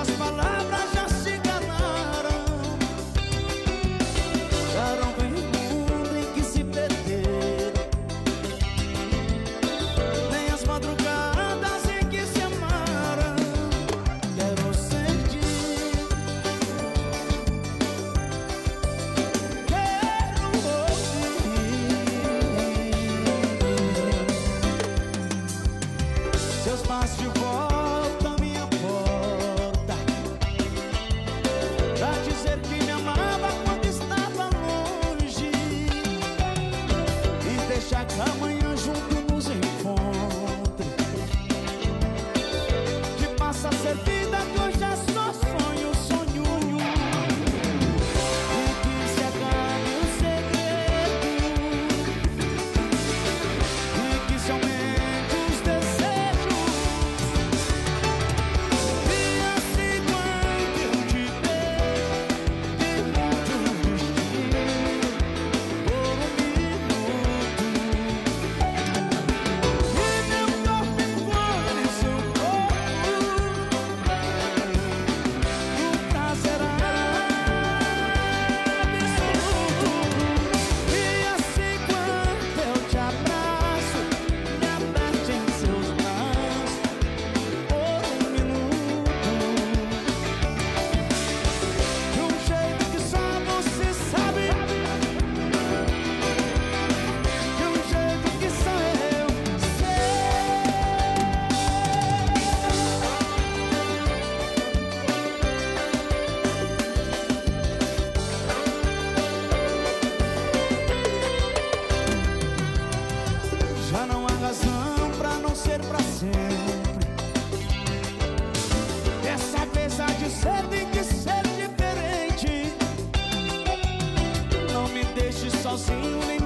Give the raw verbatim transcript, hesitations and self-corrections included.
Suas palavras já se calaram, já não vem mundo em que se perder, nem as madrugadas em que se amaram. Quero sentir, quero ouvir seus passos de volta à minha porta, pra dizer que me amava quando estava longe, e deixar que amanhã junto nos encontre, que passa a ser vida, que hoje é só sonho, sonho, e que se acabe o segredo, e que se aumente os desejos. E assim quando eu te ver, que mude o destino por um minuto, e meu corpo encolhe seu corpo, o prazer absoluto. E assim quando eu te abraço, me aperte em seus braços por um minuto, de um jeito que só você sabe, de um jeito que só eu sei. Já não há razão pra não ser pra sempre. Dessa vez há de ser, tem que ser diferente. Não me deixe sozinho, nem